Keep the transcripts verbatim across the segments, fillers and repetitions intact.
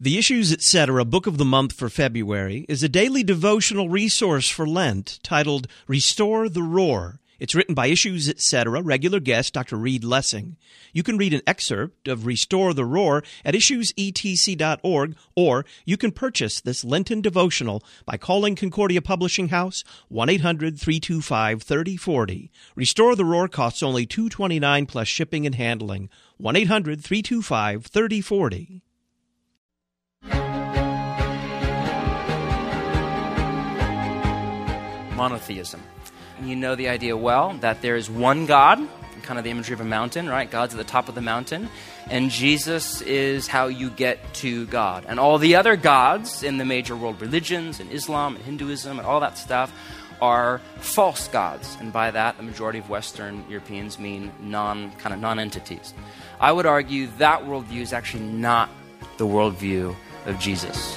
The Issues, et cetera. Book of the Month for February is a daily devotional resource for Lent titled Restore the Roar. It's written by Issues, et cetera. regular guest Doctor Reed Lessing. You can read an excerpt of Restore the Roar at issues e t c dot org, or you can purchase this Lenten devotional by calling Concordia Publishing House, one eight hundred three two five three zero four zero. Restore the Roar costs only two dollars and twenty-nine cents plus shipping and handling. one eight hundred three two five three zero four zero. Monotheism. You know the idea well that there is one God, kind of the imagery of a mountain, right? God's at the top of the mountain, and Jesus is how you get to God. And all the other gods in the major world religions, and Islam, and Hinduism, and all that stuff are false gods. And by that, the majority of Western Europeans mean non, kind of non-entities. I would argue that worldview is actually not the worldview of Jesus.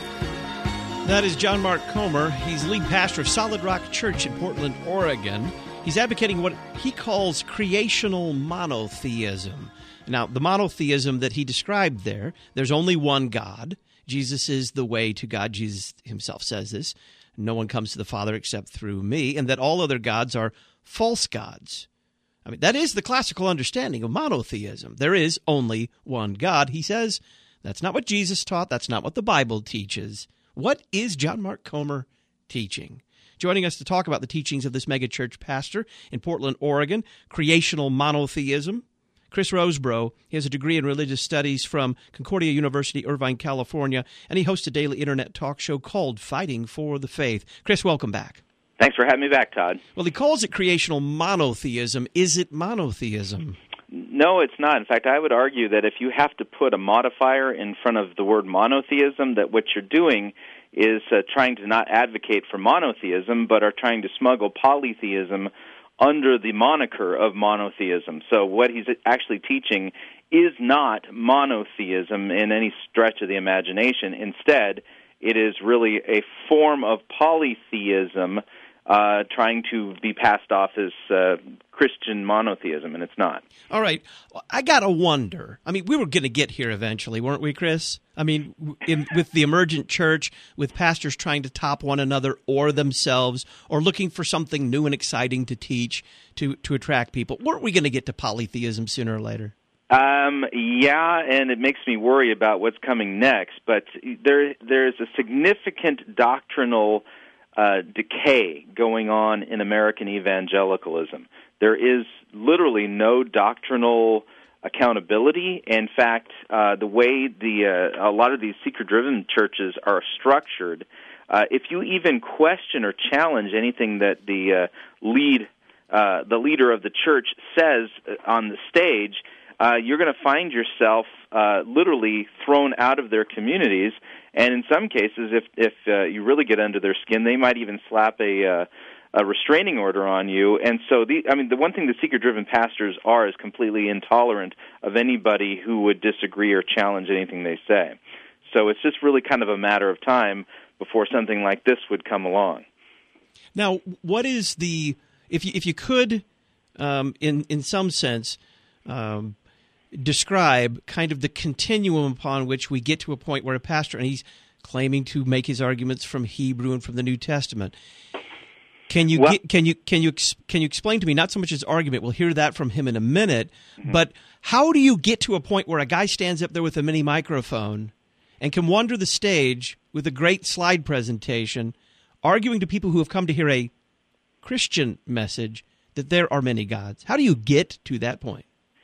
That is John Mark Comer. He's lead pastor of Solid Rock Church in Portland, Oregon. He's advocating what he calls creational monotheism. Now, the monotheism that he described there, there's only one God. Jesus is the way to God. Jesus himself says this. No one comes to the Father except through me, and that all other gods are false gods. I mean, that is the classical understanding of monotheism. There is only one God. He says that's not what Jesus taught. That's not what the Bible teaches. What is John Mark Comer teaching? Joining us to talk about the teachings of this megachurch pastor in Portland, Oregon, creational monotheism, Chris Rosebrough. He has a degree in religious studies from Concordia University, Irvine, California, and he hosts a daily internet talk show called Fighting for the Faith. Chris, welcome back. Thanks for having me back, Todd. Well, he calls it creational monotheism. Is it monotheism? No, it's not. In fact, I would argue that if you have to put a modifier in front of the word monotheism, that what you're doing is uh, trying to not advocate for monotheism, but are trying to smuggle polytheism under the moniker of monotheism. So what he's actually teaching is not monotheism in any stretch of the imagination. Instead, it is really a form of polytheism Uh, trying to be passed off as uh, Christian monotheism, and it's not. All right. I got to wonder. I mean, we were going to get here eventually, weren't we, Chris? I mean, in, with the emergent church, with pastors trying to top one another or themselves, or looking for something new and exciting to teach to, to attract people. Weren't we going to get to polytheism sooner or later? Um, yeah, and it makes me worry about what's coming next. But there, there's a significant doctrinal Uh, decay going on in American evangelicalism. There is literally no doctrinal accountability. In fact, uh, the way the uh, a lot of these seeker-driven churches are structured, uh, if you even question or challenge anything that the uh, lead, uh, the leader of the church says on the stage, uh, you're going to find yourself uh, literally thrown out of their communities. And in some cases, if if uh, you really get under their skin, they might even slap a uh, a restraining order on you. And so, the I mean, the one thing the seeker-driven pastors are is completely intolerant of anybody who would disagree or challenge anything they say. So it's just really kind of a matter of time before something like this would come along. Now, what is the if you if you could, um, in in some sense, um, describe kind of the continuum upon which we get to a point where a pastor, and he's claiming to make his arguments from Hebrew and from the New Testament. Can you well, get, can you can you can you explain to me not so much his argument? We'll hear that from him in a minute. Mm-hmm. But how do you get to a point where a guy stands up there with a mini microphone and can wander the stage with a great slide presentation, arguing to people who have come to hear a Christian message that there are many gods? How do you get to that point?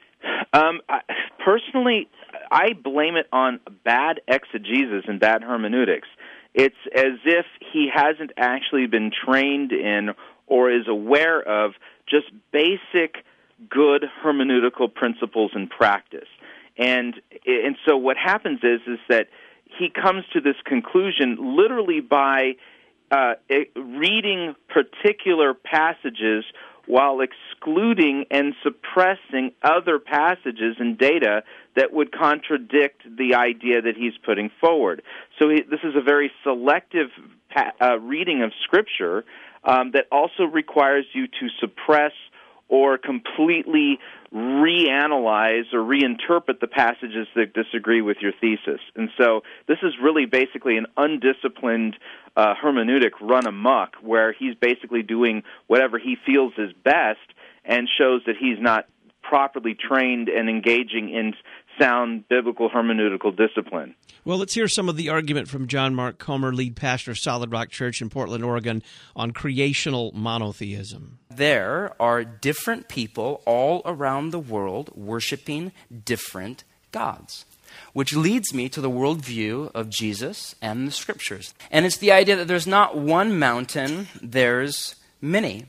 Um, I, personally, I blame it on bad exegesis and bad hermeneutics. It's as if he hasn't actually been trained in or is aware of just basic good hermeneutical principles and practice. And and so what happens is is that he comes to this conclusion literally by uh, reading particular passages while excluding and suppressing other passages and data that would contradict the idea that he's putting forward. So he, this is a very selective pa- uh, reading of Scripture um, that also requires you to suppress or completely reanalyze or reinterpret the passages that disagree with your thesis. And so this is really basically an undisciplined uh, hermeneutic run amok, where he's basically doing whatever he feels is best and shows that he's not properly trained and engaging in sound biblical hermeneutical discipline. Well, let's hear some of the argument from John Mark Comer, lead pastor of Solid Rock Church in Portland, Oregon, on creational monotheism. There are different people all around the world worshiping different gods, which leads me to the worldview of Jesus and the Scriptures. And it's the idea that there's not one mountain, there's many.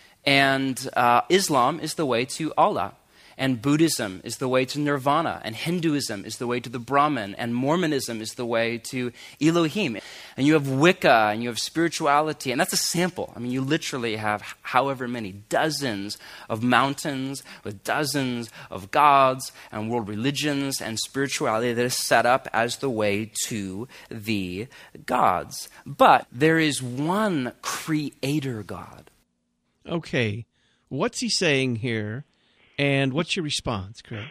And uh, Islam is the way to Allah. And Buddhism is the way to Nirvana, and Hinduism is the way to the Brahman, and Mormonism is the way to Elohim. And you have Wicca, and you have spirituality, and that's a sample. I mean, you literally have however many, dozens of mountains with dozens of gods and world religions and spirituality that is set up as the way to the gods. But there is one creator God. Okay, what's he saying here? And what's your response, Chris?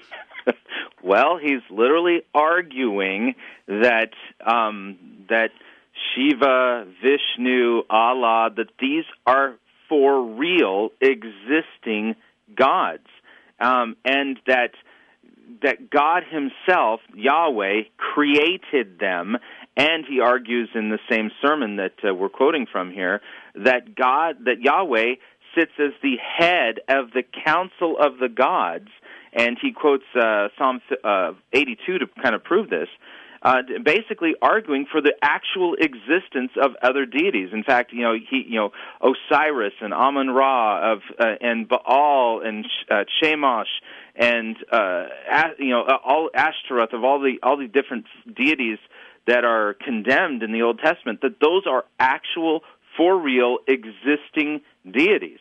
Well, he's literally arguing that um, that Shiva, Vishnu, Allah, that these are for real existing gods, um, and that that God himself, Yahweh, created them. And he argues in the same sermon that uh, we're quoting from here that God, that Yahweh sits as the head of the council of the gods, and he quotes uh, Psalm uh, eighty-two to kind of prove this, uh, basically arguing for the actual existence of other deities. In fact, you know, he, you know, Osiris and Amun-Ra of uh, and Baal and uh, Chemosh and uh, you know, all Ashtaroth, of all the all the different deities that are condemned in the Old Testament, that those are actual, for real, existing deities.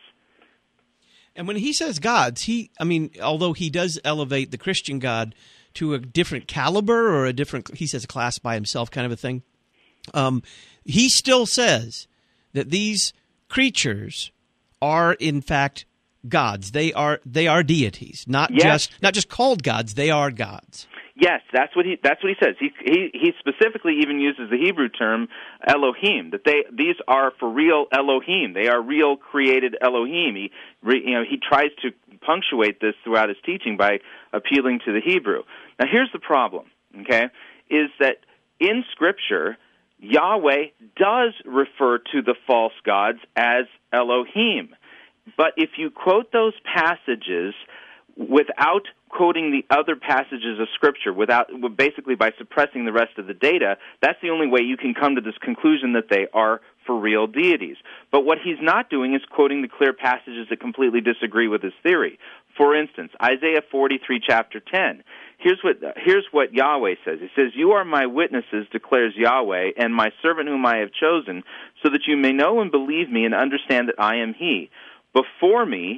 And when he says gods, he, I mean, although he does elevate the Christian God to a different caliber or a different, he says a class by himself kind of a thing, um, he still says that these creatures are, in fact, gods. They are they are deities, not yes. just not just called gods. They are gods. Yes, that's what he that's what he says. He he he specifically even uses the Hebrew term Elohim, that they these are for real Elohim. They are real created Elohim. He you know he tries to punctuate this throughout his teaching by appealing to the Hebrew. Now here's the problem, okay? Is that in Scripture Yahweh does refer to the false gods as Elohim. But if you quote those passages without quoting the other passages of Scripture, without basically by suppressing the rest of the data, that's the only way you can come to this conclusion that they are for real deities. But what he's not doing is quoting the clear passages that completely disagree with his theory. For instance, Isaiah forty-three, chapter ten. Here's what here's what Yahweh says. He says, "You are my witnesses, declares Yahweh, and my servant whom I have chosen, so that you may know and believe me and understand that I am He. Before me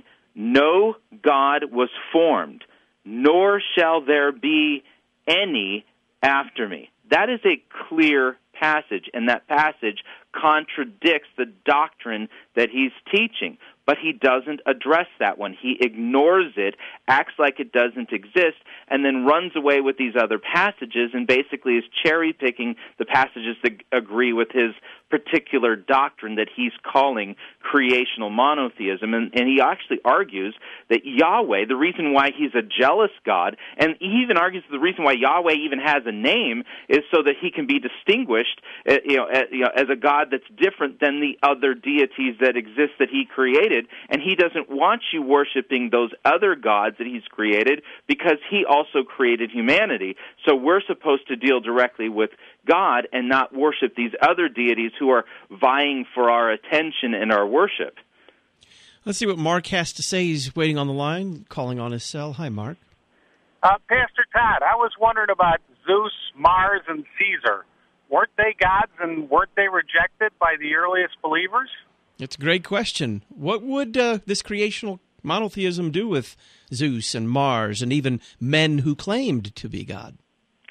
no God was formed, nor shall there be any after me." That is a clear passage, and that passage contradicts the doctrine that he's teaching. But he doesn't address that one. He ignores it, acts like it doesn't exist, and then runs away with these other passages and basically is cherry-picking the passages that agree with his particular doctrine that he's calling creational monotheism. And, and he actually argues that Yahweh, the reason why he's a jealous God, and he even argues the reason why Yahweh even has a name is so that he can be distinguished uh, you know, uh, you know, as a God that's different than the other deities that exist that he created. And he doesn't want you worshiping those other gods that he's created because he also created humanity. So we're supposed to deal directly with God and not worship these other deities who are vying for our attention and our worship. Let's see what Mark has to say. He's waiting on the line, calling on his cell. Hi, Mark. Uh, Pastor Todd, I was wondering about Zeus, Mars, and Caesar. Weren't they gods, and weren't they rejected by the earliest believers? It's a great question. What would uh, this creational monotheism do with Zeus and Mars and even men who claimed to be God?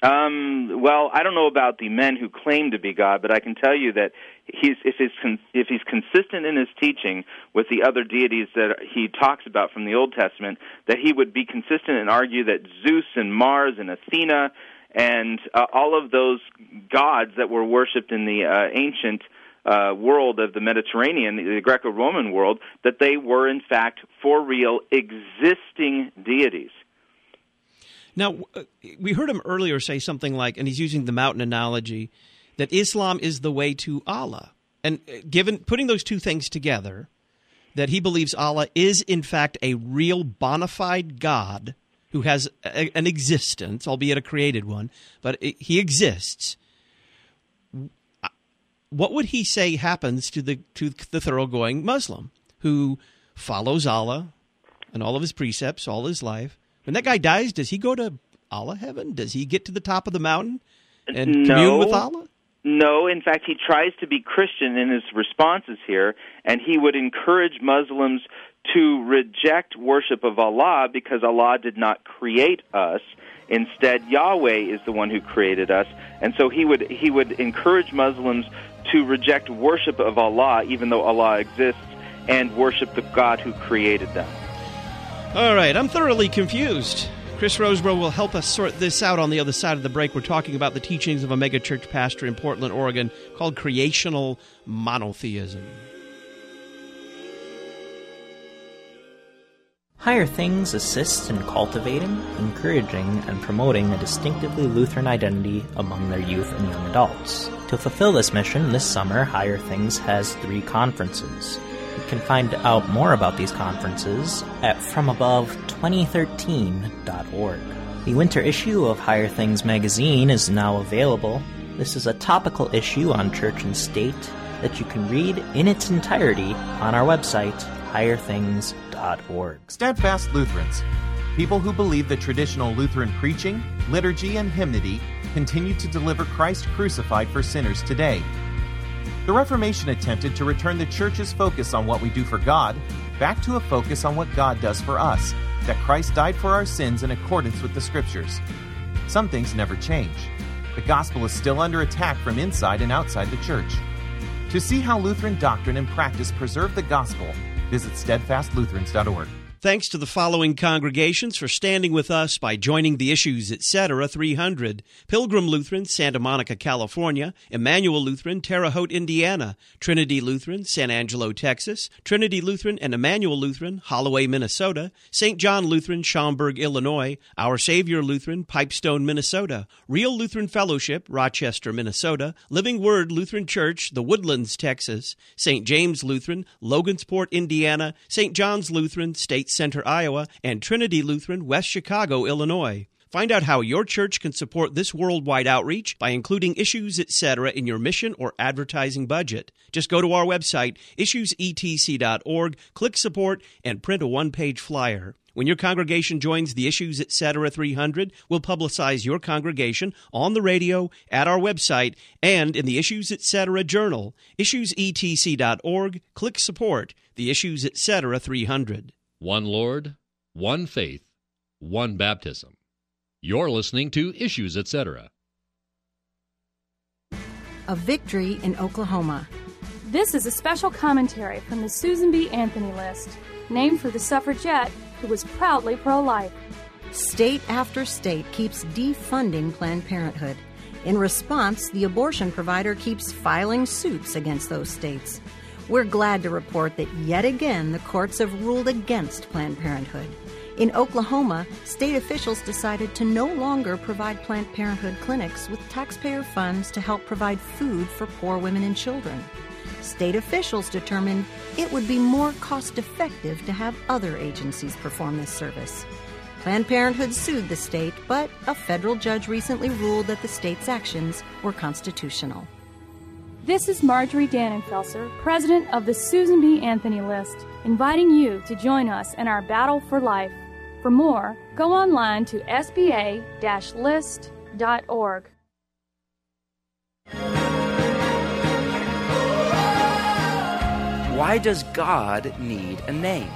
Um, well, I don't know about the men who claim to be God, but I can tell you that he's if he's con- if he's consistent in his teaching with the other deities that he talks about from the Old Testament, that he would be consistent and argue that Zeus and Mars and Athena and uh, all of those gods that were worshipped in the uh, ancient uh, world of the Mediterranean, the Greco-Roman world, that they were in fact for real existing deities. Now, we heard him earlier say something like, and he's using the mountain analogy, that Islam is the way to Allah. And given putting those two things together, that he believes Allah is in fact a real bona fide God who has a, an existence, albeit a created one, but it, he exists. What would he say happens to the to the thoroughgoing Muslim who follows Allah and all of his precepts all his life? When that guy dies, does he go to Allah heaven? Does he get to the top of the mountain and no, commune with Allah? No. In fact, he tries to be Christian in his responses here, and he would encourage Muslims to reject worship of Allah because Allah did not create us. Instead, Yahweh is the one who created us. And so he would he would encourage Muslims to reject worship of Allah, even though Allah exists, and worship the God who created them. All right, I'm thoroughly confused. Chris Roseborough will help us sort this out on the other side of the break. We're talking about the teachings of a megachurch pastor in Portland, Oregon, called creational monotheism. Higher Things assists in cultivating, encouraging, and promoting a distinctively Lutheran identity among their youth and young adults. To fulfill this mission, this summer, Higher Things has three conferences. You can find out more about these conferences at from above twenty thirteen dot org. The winter issue of Higher Things magazine is now available. This is a topical issue on church and state that you can read in its entirety on our website, higher things dot org. Steadfast Lutherans, people who believe that traditional Lutheran preaching, liturgy, and hymnody continue to deliver Christ crucified for sinners today. The Reformation attempted to return the Church's focus on what we do for God back to a focus on what God does for us, that Christ died for our sins in accordance with the Scriptures. Some things never change. The gospel is still under attack from inside and outside the Church. To see how Lutheran doctrine and practice preserve the gospel, visit steadfast lutherans dot org. Thanks to the following congregations for standing with us by joining the Issues, et cetera three hundred. Pilgrim Lutheran, Santa Monica, California. Emmanuel Lutheran, Terre Haute, Indiana. Trinity Lutheran, San Angelo, Texas. Trinity Lutheran and Emmanuel Lutheran, Holloway, Minnesota. Saint John Lutheran, Schaumburg, Illinois. Our Savior Lutheran, Pipestone, Minnesota. Real Lutheran Fellowship, Rochester, Minnesota. Living Word Lutheran Church, The Woodlands, Texas. Saint James Lutheran, Logansport, Indiana. Saint John's Lutheran, State Center, Iowa, and Trinity Lutheran, West Chicago, Illinois. Find out how your church can support this worldwide outreach by including Issues, et cetera in your mission or advertising budget. Just go to our website, issues e t c dot org, click Support, and print a one-page flyer. When your congregation joins the Issues, et cetera three hundred, we'll publicize your congregation on the radio, at our website, and in the Issues, et cetera journal. issues e t c dot org, click Support, the Issues, et cetera three hundred. One Lord, one faith, one baptism. You're listening to Issues, et cetera. A victory in Oklahoma. This is a special commentary from the Susan B. Anthony List, named for the suffragette who was proudly pro-life. State after state keeps defunding Planned Parenthood. In response, the abortion provider keeps filing suits against those states. We're glad to report that yet again the courts have ruled against Planned Parenthood. In Oklahoma, state officials decided to no longer provide Planned Parenthood clinics with taxpayer funds to help provide food for poor women and children. State officials determined it would be more cost-effective to have other agencies perform this service. Planned Parenthood sued the state, but a federal judge recently ruled that the state's actions were constitutional. This is Marjorie Dannenfelser, president of the Susan B. Anthony List, inviting you to join us in our battle for life. For more, go online to s b a dash list dot org. Why does God need a name?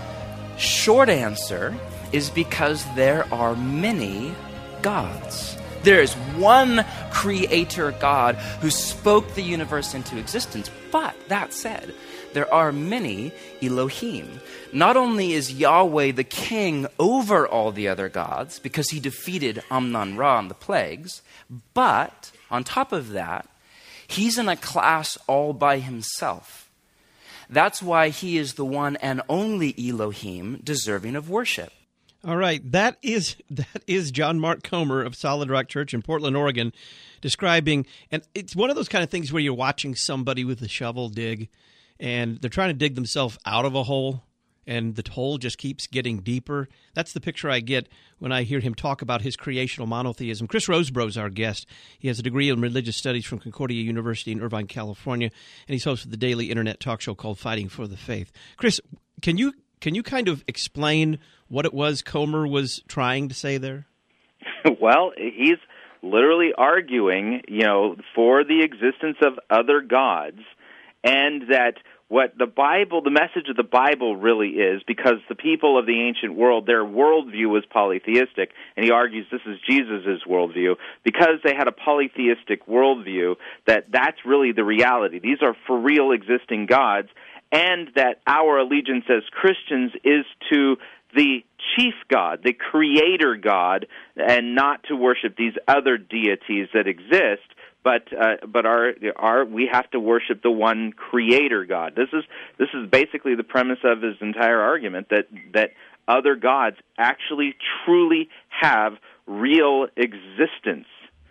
Short answer is because there are many gods. There is one creator God who spoke the universe into existence. But that said, there are many Elohim. Not only is Yahweh the king over all the other gods because he defeated Amnon-Ra and the plagues, but on top of that, he's in a class all by himself. That's why he is the one and only Elohim deserving of worship. All right, that is that is John Mark Comer of Solid Rock Church in Portland, Oregon, describing, and it's one of those kind of things where you're watching somebody with a shovel dig, and they're trying to dig themselves out of a hole, and the hole just keeps getting deeper. That's the picture I get when I hear him talk about his creational monotheism. Chris Rosebrough is our guest. He has a degree in religious studies from Concordia University in Irvine, California, and he's host of the daily internet talk show called Fighting for the Faith. Chris, can you can you kind of explain what it was Comer was trying to say there? Well, he's literally arguing, you know, for the existence of other gods, and that what the Bible, the message of the Bible really is, because the people of the ancient world, their worldview was polytheistic, and he argues this is Jesus' worldview, because they had a polytheistic worldview, that that's really the reality. These are for real existing gods, and that our allegiance as Christians is to the chief God, the creator God, and not to worship these other deities that exist, but uh, but our our we have to worship the one creator God. This is this is basically the premise of his entire argument, that that other gods actually truly have real existence.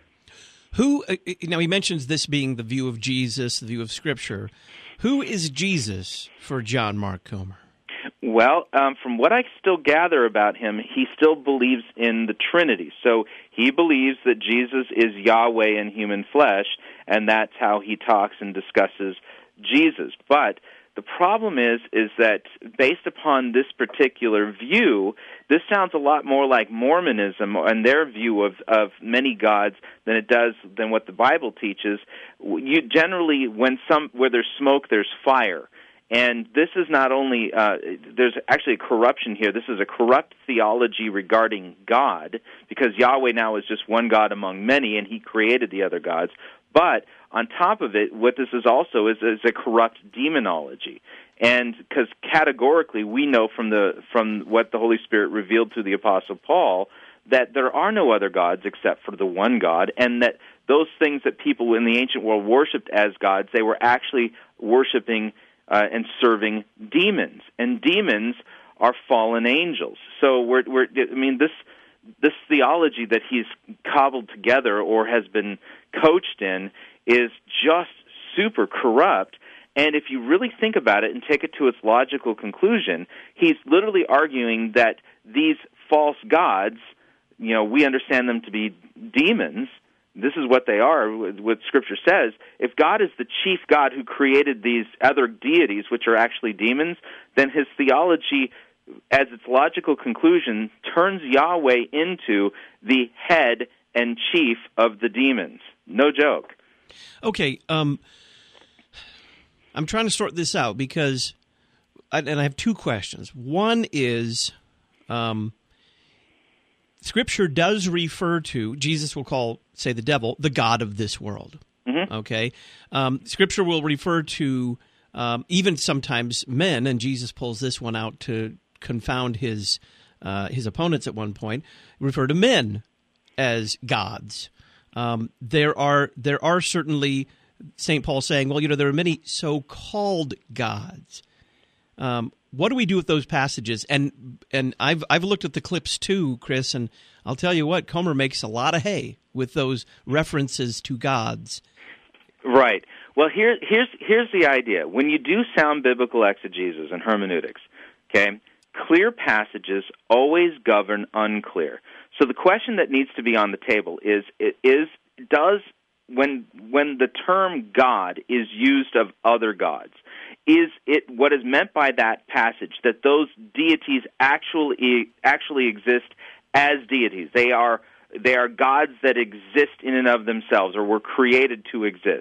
Who uh, now he mentions this being the view of Jesus, the view of Scripture. Who is Jesus for John Mark Comer? Well, um, from what I still gather about him, he still believes in the Trinity. So he believes that Jesus is Yahweh in human flesh, and that's how he talks and discusses Jesus. But the problem is, is that based upon this particular view, this sounds a lot more like Mormonism and their view of, of many gods than it does than what the Bible teaches. You generally, when some where there's smoke, there's fire. And this is not only, uh, there's actually a corruption here. This is a corrupt theology regarding God, because Yahweh now is just one God among many, and he created the other gods. But on top of it, what this is also is, is a corrupt demonology. And because categorically we know from the from what the Holy Spirit revealed to the Apostle Paul that there are no other gods except for the one God, and that those things that people in the ancient world worshipped as gods, they were actually worshiping Uh, and serving demons, and demons are fallen angels. So we're, we're, I mean, this this theology that he's cobbled together or has been coached in is just super corrupt. And if you really think about it and take it to its logical conclusion, he's literally arguing that these false gods, you know, we understand them to be demons. This is what they are, what Scripture says. If God is the chief God who created these other deities, which are actually demons, then his theology, as its logical conclusion, turns Yahweh into the head and chief of the demons. No joke. Okay, um, I'm trying to sort this out because, and I have two questions. One is, um, Scripture does refer to, Jesus will call, say, the devil, the god of this world. Mm-hmm. Okay? Um, Scripture will refer to um, even sometimes men, and Jesus pulls this one out to confound his uh, his opponents at one point, refer to men as gods. Um, there are there are certainly, Saint Paul saying, well, you know, there are many so-called gods. Um, what do we do with those passages? And and I've I've looked at the clips too, Chris, and I'll tell you what, Comer makes a lot of hay with those references to gods. Right. Well, here here's here's the idea. When you do sound biblical exegesis and hermeneutics, okay, clear passages always govern unclear. So the question that needs to be on the table is is does when when the term God is used of other gods, is it what is meant by that passage that those deities actually actually exist as deities? They are they are gods that exist in and of themselves, or were created to exist,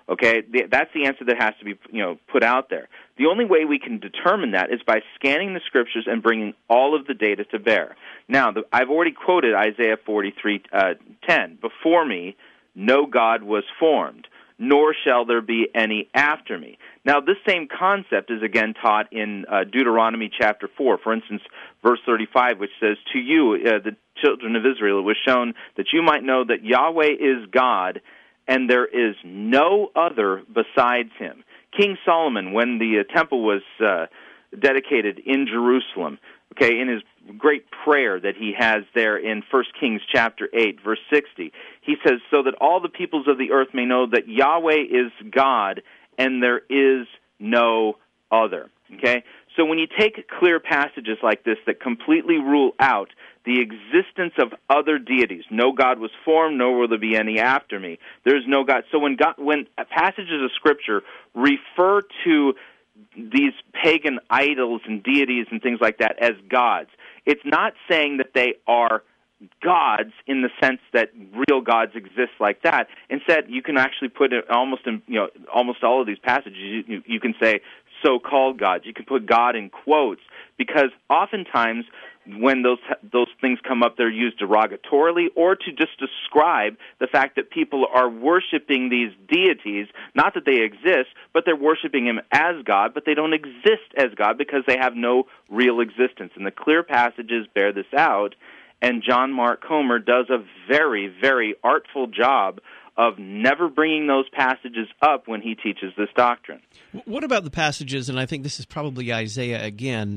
Okay, the, that's the answer that has to be, you know, put out there. The only way we can determine that is by scanning the Scriptures and bringing all of the data to bear. Now, the, I've already quoted Isaiah forty-three ten. Before me, no God was formed, nor shall there be any after me. Now, this same concept is again taught in uh, Deuteronomy chapter four. For instance, verse thirty-five, which says, "To you, uh, the children of Israel, it was shown that you might know that Yahweh is God, and there is no other besides him." King Solomon, when the uh, temple was uh, dedicated in Jerusalem, okay, in his great prayer that he has there in First Kings chapter eight, verse sixty, he says, "So that all the peoples of the earth may know that Yahweh is God, and there is no other." Okay? So when you take clear passages like this that completely rule out the existence of other deities, no God was formed, nor will there be any after me. There's no God. So when God, when passages of Scripture refer to these pagan idols and deities and things like that as gods, it's not saying that they are gods in the sense that real gods exist like that. Instead, you can actually put it almost in, you know, almost all of these passages, you, you can say so-called gods. You can put God in quotes, because oftentimes when those those things come up, they're used derogatorily or to just describe the fact that people are worshiping these deities, not that they exist, but they're worshiping him as God, but they don't exist as God because they have no real existence. And the clear passages bear this out, and John Mark Comer does a very, very artful job of never bringing those passages up when he teaches this doctrine. What about the passages, and I think this is probably Isaiah again,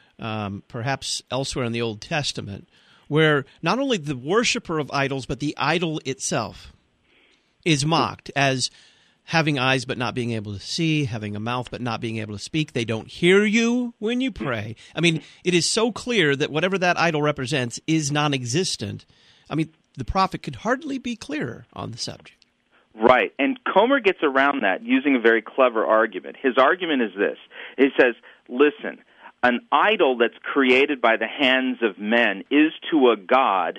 Um, perhaps elsewhere in the Old Testament, where not only the worshiper of idols, but the idol itself is mocked as having eyes but not being able to see, having a mouth but not being able to speak. They don't hear you when you pray. I mean, it is so clear that whatever that idol represents is non-existent. I mean, the prophet could hardly be clearer on the subject. Right, and Comer gets around that using a very clever argument. His argument is this. He says, listen, an idol that's created by the hands of men is to a god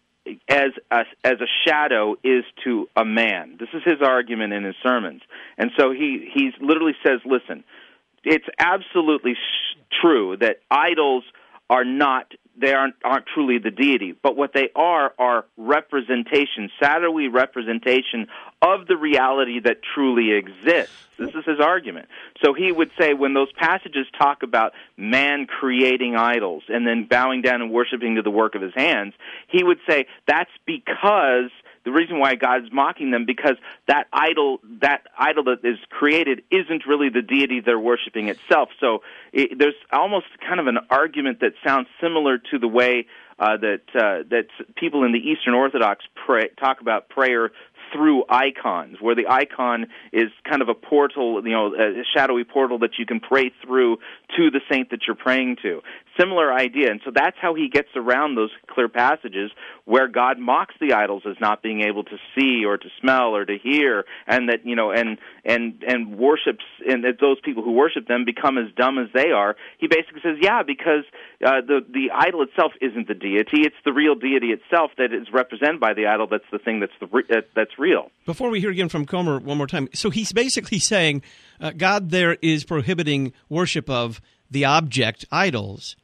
as a, as a shadow is to a man. This is his argument in his sermons. And so he he literally says, listen, it's absolutely sh- true that idols are not, they aren't, aren't truly the deity, but what they are are representation, shadowy representation of the reality that truly exists. This is his argument. So he would say when those passages talk about man creating idols and then bowing down and worshiping to the work of his hands, he would say that's because the reason why God's mocking them, because that idol, that idol that is created isn't really the deity they're worshiping itself. So it, there's almost kind of an argument that sounds similar to the way uh, that uh, that people in the Eastern Orthodox pray, talk about prayer through icons, where the icon is kind of a portal, you know, a shadowy portal that you can pray through to the saint that you're praying to. Similar idea. And so that's how he gets around those clear passages where God mocks the idols as not being able to see or to smell or to hear, and that, you know, and and and worships, and that those people who worship them become as dumb as they are. He basically says, yeah, because uh, the the idol itself isn't the deity; it's the real deity itself that is represented by the idol. That's the thing that's the uh, that's real. Before we hear again from Comer one more time, so he's basically saying uh, God there is prohibiting worship of the object idols.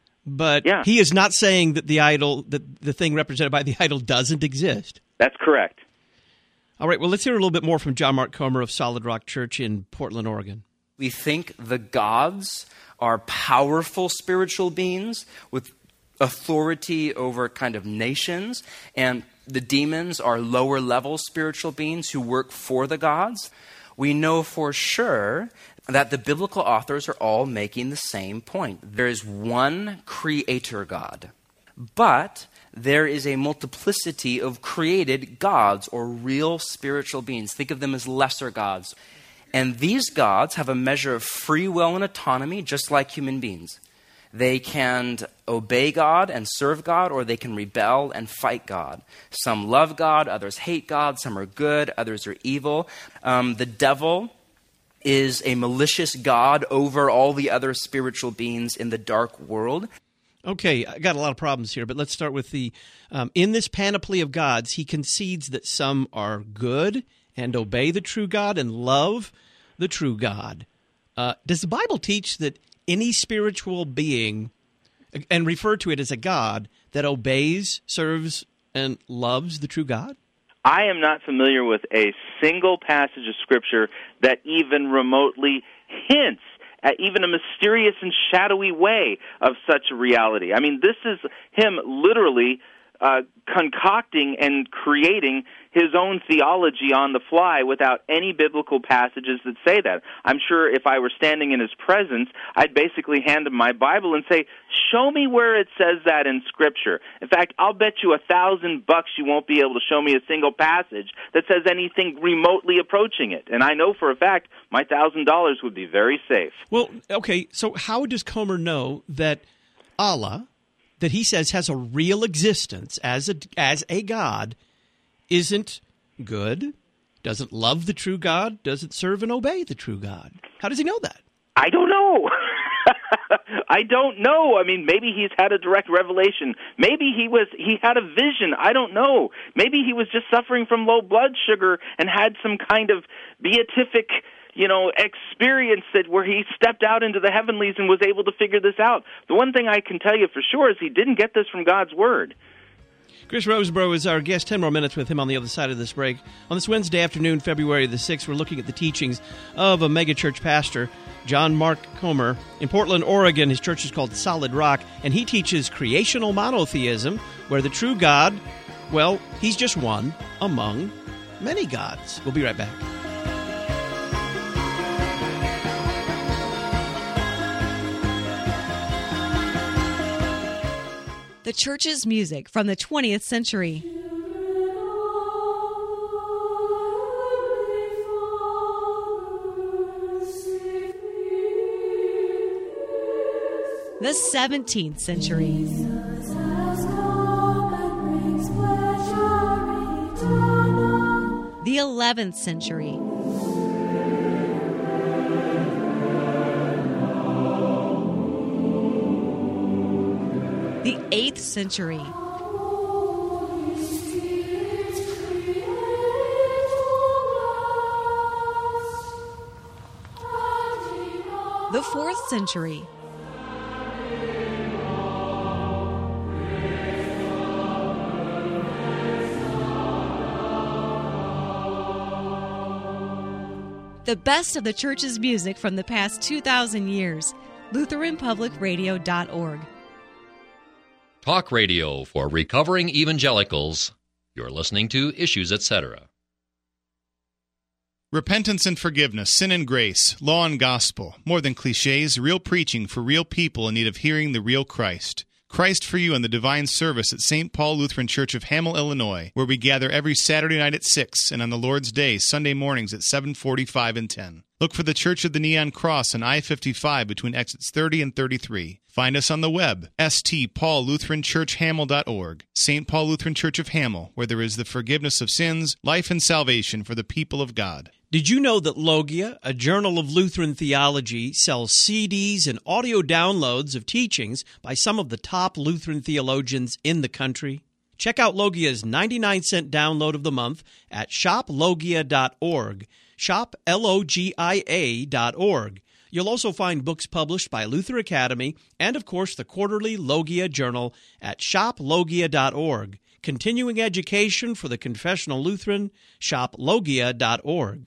But yeah. He is not saying that the idol, that the thing represented by the idol doesn't exist. That's correct. All right, well, let's hear a little bit more from John Mark Comer of Solid Rock Church in Portland, Oregon. We think the gods are powerful spiritual beings with authority over kind of nations, and the demons are lower-level spiritual beings who work for the gods. We know for sure that the biblical authors are all making the same point. There is one creator God, but there is a multiplicity of created gods or real spiritual beings. Think of them as lesser gods. And these gods have a measure of free will and autonomy, just like human beings. They can obey God and serve God, or they can rebel and fight God. Some love God, others hate God, some are good, others are evil. Um, the devil is a malicious god over all the other spiritual beings in the dark world. Okay, I got a lot of problems here, but let's start with the, um, in this panoply of gods, he concedes that some are good and obey the true God and love the true God. Uh, does the Bible teach that any spiritual being, and refer to it as a God, that obeys, serves, and loves the true God? I am not familiar with a single passage of Scripture that even remotely hints at even a mysterious and shadowy way of such a reality. I mean, this is him literally uh, concocting and creating his own theology on the fly without any biblical passages that say that. I'm sure if I were standing in his presence, I'd basically hand him my Bible and say, show me where it says that in Scripture. In fact, I'll bet you a thousand bucks you won't be able to show me a single passage that says anything remotely approaching it. And I know for a fact my thousand dollars would be very safe. Well, okay, so how does Comer know that Allah, that he says has a real existence as a, as a God, isn't good, doesn't love the true God, doesn't serve and obey the true God? How does he know that? I don't know. I don't know. I mean, maybe he's had a direct revelation. Maybe he was he had a vision. I don't know. Maybe he was just suffering from low blood sugar and had some kind of beatific, you know, experience that where he stepped out into the heavenlies and was able to figure this out. The one thing I can tell you for sure is he didn't get this from God's Word. Chris Rosebrough is our guest. Ten more minutes with him on the other side of this break. On this Wednesday afternoon, February the sixth, we're looking at the teachings of a megachurch pastor, John Mark Comer. In Portland, Oregon, his church is called Solid Rock, and he teaches creational monotheism, where the true God, well, he's just one among many gods. We'll be right back. The church's music from the twentieth century. The seventeenth century. The eleventh century. The eighth century. The fourth century. The best of the church's music from the past two thousand years. Lutheran Public Radio dot org. Talk radio for recovering evangelicals. You're listening to Issues, et cetera. Repentance and forgiveness, sin and grace, law and gospel. More than cliches, real preaching for real people in need of hearing the real Christ. Christ for You in the Divine Service at Saint Paul Lutheran Church of Hamel, Illinois, where we gather every Saturday night at six and on the Lord's Day, Sunday mornings at seven forty-five and ten. Look for the Church of the Neon Cross on I fifty-five between exits thirty and thirty-three. Find us on the web, s t paul lutheran church hamel dot org. Saint Paul Lutheran Church of Hamel, where there is the forgiveness of sins, life and salvation for the people of God. Did you know that Logia, a journal of Lutheran theology, sells C Ds and audio downloads of teachings by some of the top Lutheran theologians in the country? Check out Logia's ninety-nine cent download of the month at shop logia dot org. shop L O G I A dot org. You'll also find books published by Luther Academy and, of course, the quarterly Logia Journal at shop logia dot org. Continuing education for the confessional Lutheran, shop logia dot org.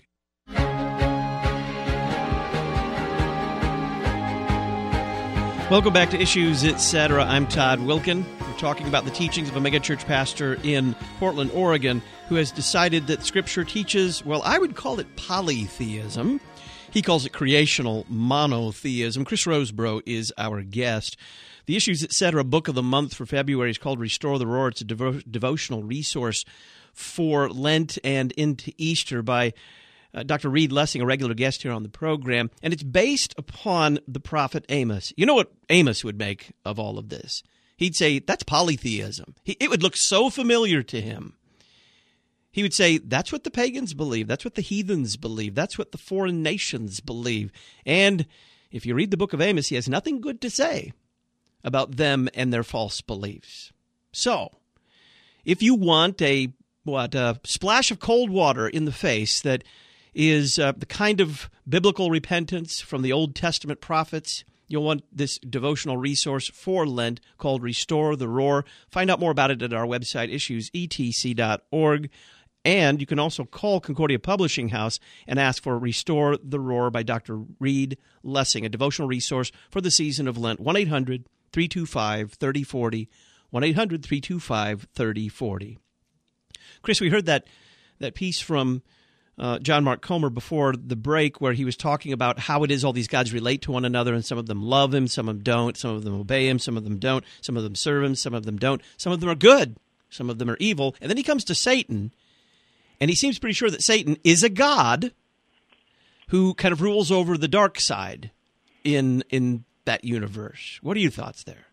Welcome back to Issues, et cetera. I'm Todd Wilkin. We're talking about the teachings of a megachurch pastor in Portland, Oregon, who has decided that Scripture teaches, well, I would call it polytheism. He calls it creational monotheism. Chris Rosebrough is our guest. The Issues, et cetera. book of the month for February is called Restore the Roar. It's a devo- devotional resource for Lent and into Easter by Uh, Doctor Reed Lessing, a regular guest here on the program, and it's based upon the prophet Amos. You know what Amos would make of all of this? He'd say, that's polytheism. He, it would look so familiar to him. He would say, that's what the pagans believe. That's what the heathens believe. That's what the foreign nations believe. And if you read the book of Amos, he has nothing good to say about them and their false beliefs. So, if you want a what a splash of cold water in the face that is uh, the kind of biblical repentance from the Old Testament prophets. You'll want this devotional resource for Lent called Restore the Roar. Find out more about it at our website, issues e t c dot org. And you can also call Concordia Publishing House and ask for Restore the Roar by Doctor Reed Lessing, a devotional resource for the season of Lent. one eight hundred three two five three oh four oh, one eight hundred three two five three oh four oh. Chris, we heard that, that piece from Uh, John Mark Comer before the break where he was talking about how it is all these gods relate to one another, and some of them love him, some of them don't, some of them obey him, some of them don't, some of them serve him, some of them don't, some of them are good, some of them are evil. And then he comes to Satan, and he seems pretty sure that Satan is a god who kind of rules over the dark side in in that universe. What are your thoughts there?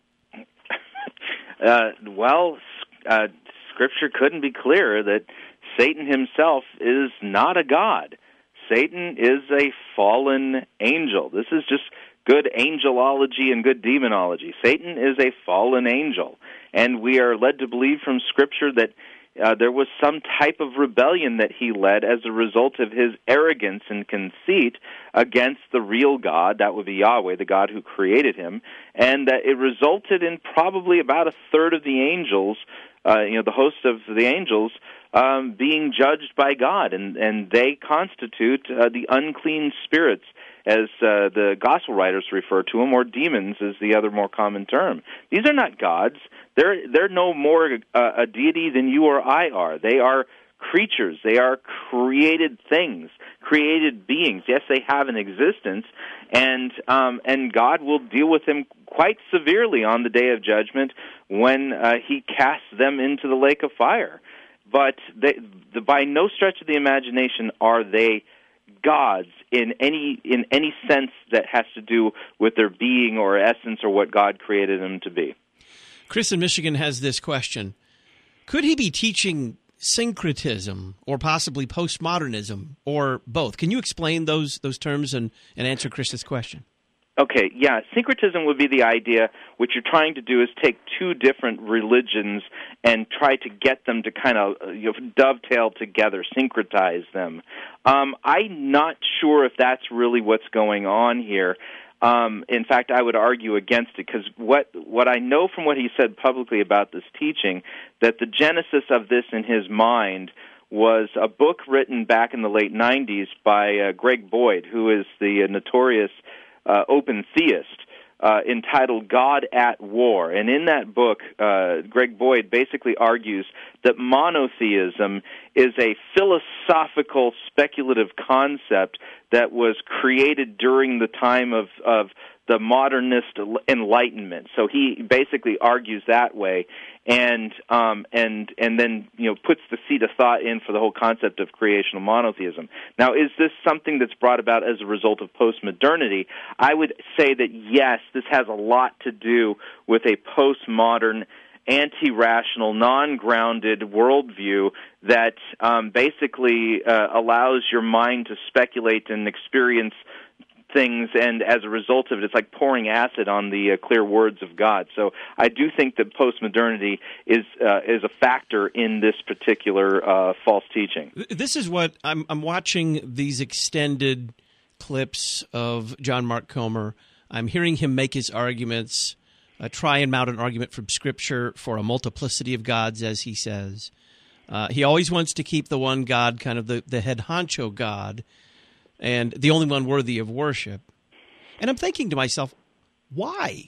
Uh, well, uh, Scripture couldn't be clearer that Satan himself is not a god. Satan is a fallen angel. This is just good angelology and good demonology. Satan is a fallen angel, and we are led to believe from Scripture that uh, there was some type of rebellion that he led as a result of his arrogance and conceit against the real God, that would be Yahweh, the God who created him, and that it resulted in probably about a third of the angels, uh, you know, the host of the angels, Um, being judged by God, and, and they constitute uh, the unclean spirits, as uh, the gospel writers refer to them, or demons is the other more common term. These are not gods. They're they're no more uh, a deity than you or I are. They are creatures. They are created things, created beings. Yes, they have an existence, and um, and God will deal with them quite severely on the day of judgment when uh, He casts them into the lake of fire. But they, the, by no stretch of the imagination are they gods in any in any sense that has to do with their being or essence or what God created them to be. Chris in Michigan has this question. Could he be teaching syncretism or possibly postmodernism or both? Can you explain those those terms and, and answer Chris's question? Okay, yeah, syncretism would be the idea. What you're trying to do is take two different religions and try to get them to kind of you know, dovetail together, syncretize them. Um, I'm not sure if that's really what's going on here. Um, in fact, I would argue against it, because what what I know from what he said publicly about this teaching, that the genesis of this in his mind was a book written back in the late nineties by uh, Greg Boyd, who is the uh, notorious Uh, open theist, uh, entitled God at War. And in that book, uh, Greg Boyd basically argues that monotheism is a philosophical, speculative concept that was created during the time of, of the modernist Enlightenment. So he basically argues that way, and um, and and then you know puts the seed of thought in for the whole concept of creational monotheism. Now, is this something that's brought about as a result of postmodernity? I would say that yes, this has a lot to do with a postmodern, anti-rational, non-grounded worldview that um, basically uh, allows your mind to speculate and experience things, and as a result of it, it's like pouring acid on the uh, clear words of God. So I do think that postmodernity is uh, is a factor in this particular uh, false teaching. This is what I'm, I'm watching these extended clips of John Mark Comer. I'm hearing him make his arguments, uh, try and mount an argument from Scripture for a multiplicity of gods, as he says. Uh, he always wants to keep the one God, kind of the, the head honcho God, and the only one worthy of worship. And I'm thinking to myself, why?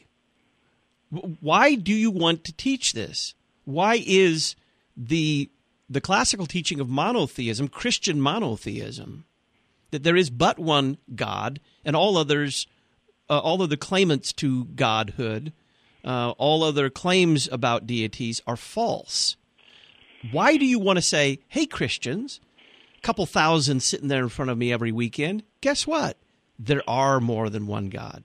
Why do you want to teach this? Why is the the classical teaching of monotheism, Christian monotheism, that there is but one God, and all others, uh, all of the claimants to godhood, uh, all other claims about deities are false? Why do you want to say, hey, Christians, couple thousand sitting there in front of me every weekend, guess what? There are more than one God.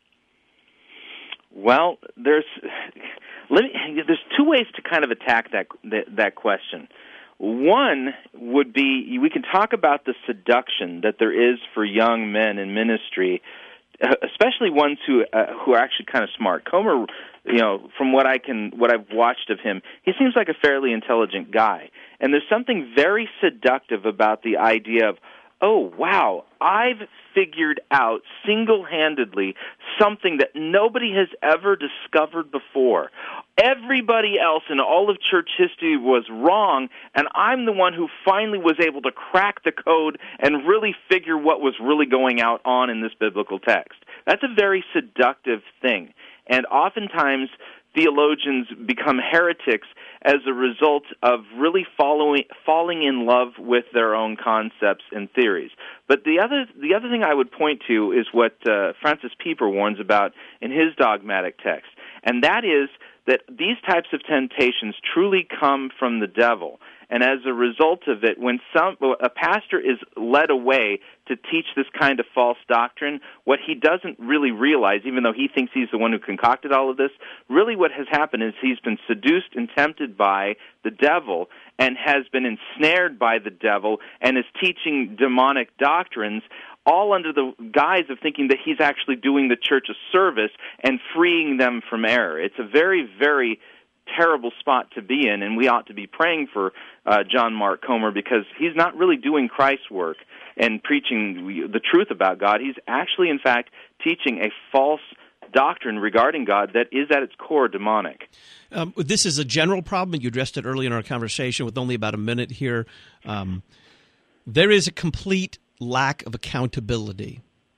Well, there's let me, there's two ways to kind of attack that, that that question. One would be, we can talk about the seduction that there is for young men in ministry, especially ones who uh, who are actually kind of smart. Comer, you know, from what I can, what I've watched of him, he seems like a fairly intelligent guy. And there's something very seductive about the idea of, oh, wow, I've figured out single-handedly something that nobody has ever discovered before. Everybody else in all of church history was wrong, and I'm the one who finally was able to crack the code and really figure what was really going out on in this biblical text. That's a very seductive thing. And oftentimes, theologians become heretics as a result of really following, falling in love with their own concepts and theories. But the other, the other thing I would point to is what uh, Francis Pieper warns about in his dogmatic text, and that is that these types of temptations truly come from the devil. And as a result of it, when some a pastor is led away to teach this kind of false doctrine, what he doesn't really realize, even though he thinks he's the one who concocted all of this, really what has happened is he's been seduced and tempted by the devil and has been ensnared by the devil and is teaching demonic doctrines, all under the guise of thinking that he's actually doing the church a service and freeing them from error. It's a very, very terrible spot to be in, and we ought to be praying for uh, John Mark Comer, because he's not really doing Christ's work and preaching the truth about God. He's actually, in fact, teaching a false doctrine regarding God that is at its core demonic. Um, this is a general problem. You addressed it early in our conversation with only about a minute here. Um, there is a complete lack of accountability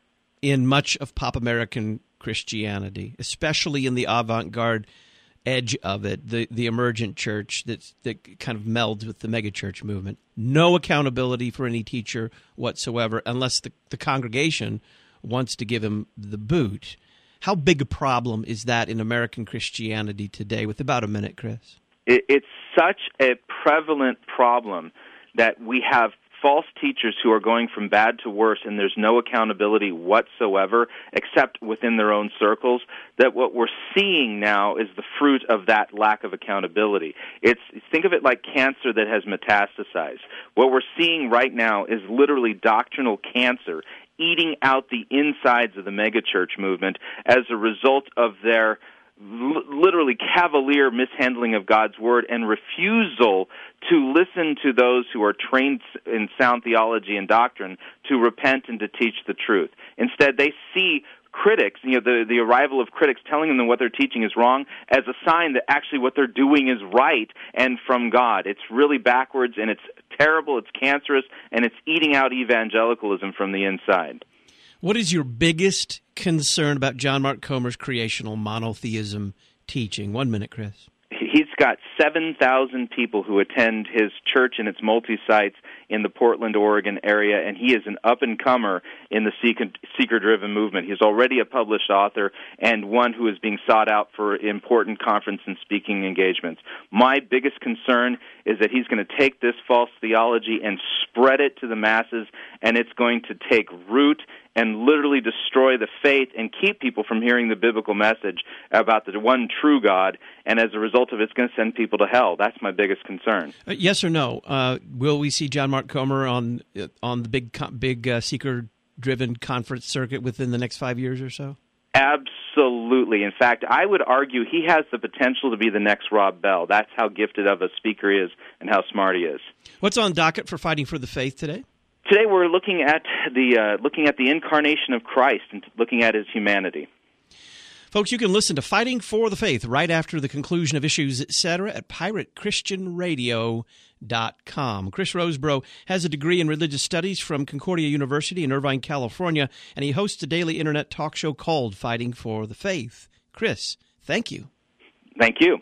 in much of pop American Christianity, especially in the avant-garde edge of it, the, the emergent church that's, that kind of melds with the megachurch movement. No accountability for any teacher whatsoever unless the, the congregation wants to give him the boot. How big a problem is that in American Christianity today? With about a minute, Chris. It, it's such a prevalent problem that we have false teachers who are going from bad to worse, and there's no accountability whatsoever except within their own circles, that what we're seeing now is the fruit of that lack of accountability. It's think of it like cancer that has metastasized. What we're seeing right now is literally doctrinal cancer eating out the insides of the megachurch movement as a result of their literally cavalier mishandling of God's Word and refusal to listen to those who are trained in sound theology and doctrine to repent and to teach the truth. Instead, they see critics, you know, the, the arrival of critics telling them that what they're teaching is wrong as a sign that actually what they're doing is right and from God. It's really backwards, and it's terrible, it's cancerous, and it's eating out evangelicalism from the inside. What is your biggest concern about John Mark Comer's creational monotheism teaching? One minute, Chris. He's got seven thousand people who attend his church and its multi-sites in the Portland, Oregon area, and he is an up-and-comer in the seeker-driven movement. He's already a published author and one who is being sought out for important conference and speaking engagements. My biggest concern is that he's going to take this false theology and spread it to the masses, and it's going to take root and literally destroy the faith and keep people from hearing the biblical message about the one true God, and as a result of it, it's going to send people to hell. That's my biggest concern. Uh, yes or no? Uh, will we see John Mark Comer on on the big big uh, seeker-driven conference circuit within the next five years or so? Absolutely. In fact, I would argue he has the potential to be the next Rob Bell. That's how gifted of a speaker he is and how smart he is. What's on docket for Fighting for the Faith today? Today we're looking at the uh, looking at the incarnation of Christ and looking at his humanity. Folks, you can listen to Fighting for the Faith right after the conclusion of Issues, et cetera at pirate christian radio dot com. Chris Rosebrough has a degree in religious studies from Concordia University in Irvine, California, and he hosts a daily internet talk show called Fighting for the Faith. Chris, thank you. Thank you.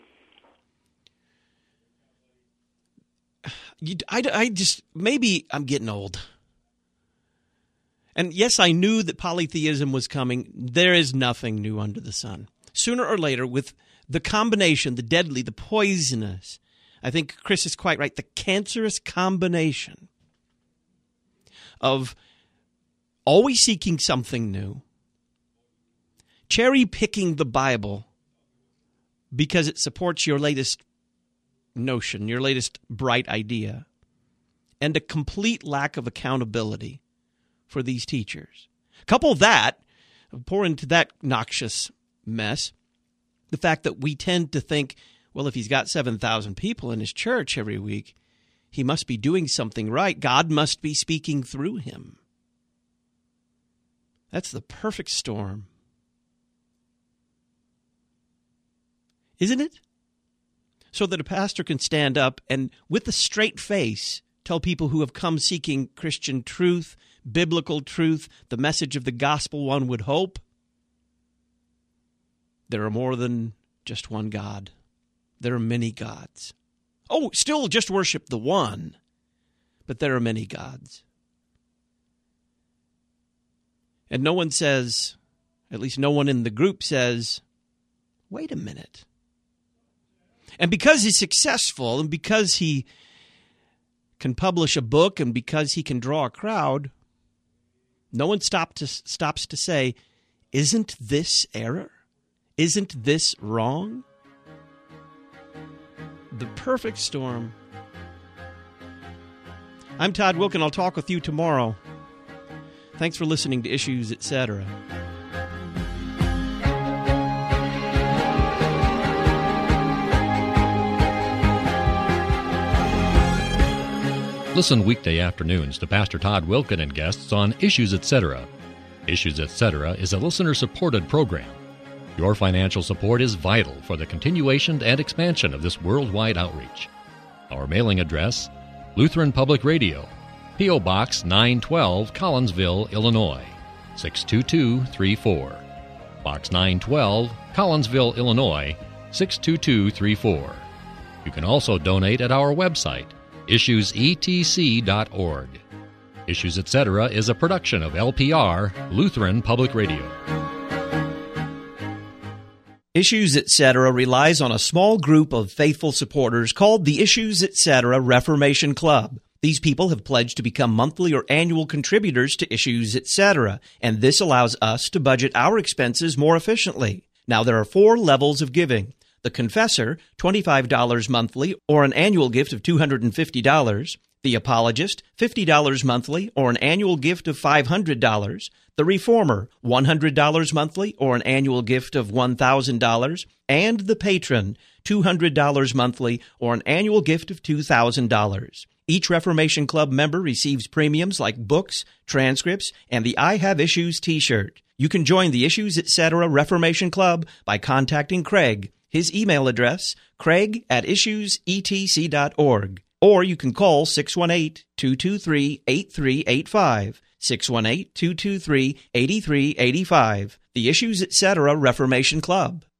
you I, I just, maybe I'm getting old. And yes, I knew that polytheism was coming. There is nothing new under the sun. Sooner or later, with the combination, the deadly, the poisonous, I think Chris is quite right, the cancerous combination of always seeking something new, cherry-picking the Bible because it supports your latest notion, your latest bright idea, and a complete lack of accountability for these teachers. Couple that, pour into that noxious mess, the fact that we tend to think, well, if he's got seven thousand people in his church every week, he must be doing something right. God must be speaking through him. That's the perfect storm. Isn't it? So that a pastor can stand up and with a straight face tell people who have come seeking Christian truth, biblical truth, the message of the gospel, one would hope, there are more than just one God. There are many gods. Oh, still just worship the one, but there are many gods. And no one says, at least no one in the group says, wait a minute. And because he's successful and because he can publish a book and because he can draw a crowd, no one stop to, stops to say, isn't this error? Isn't this wrong? The perfect storm. I'm Todd Wilken. I'll talk with you tomorrow. Thanks for listening to Issues, et cetera. Listen weekday afternoons to Pastor Todd Wilken and guests on Issues, et cetera. Issues, et cetera is a listener-supported program. Your financial support is vital for the continuation and expansion of this worldwide outreach. Our mailing address, Lutheran Public Radio, P O. Box nine twelve, Collinsville, Illinois, six two two three four. Box nine twelve, Collinsville, Illinois, six two two three four. You can also donate at our website, issues e t c dot org. Issues, et cetera is a production of L P R, Lutheran Public Radio. Issues, et cetera relies on a small group of faithful supporters called the Issues, et cetera Reformation Club. These people have pledged to become monthly or annual contributors to Issues, et cetera, and this allows us to budget our expenses more efficiently. Now, there are four levels of giving. The Confessor, twenty-five dollars monthly or an annual gift of two hundred fifty dollars. The Apologist, fifty dollars monthly or an annual gift of five hundred dollars. The Reformer, one hundred dollars monthly or an annual gift of one thousand dollars. And the Patron, two hundred dollars monthly or an annual gift of two thousand dollars. Each Reformation Club member receives premiums like books, transcripts, and the I Have Issues t-shirt. You can join the Issues, et cetera Reformation Club by contacting Craig. His email address, craig at issues e t c dot org. Or you can call six one eight, two two three, eight three eight five, six one eight, two two three, eight three eight five, the Issues, et cetera Reformation Club.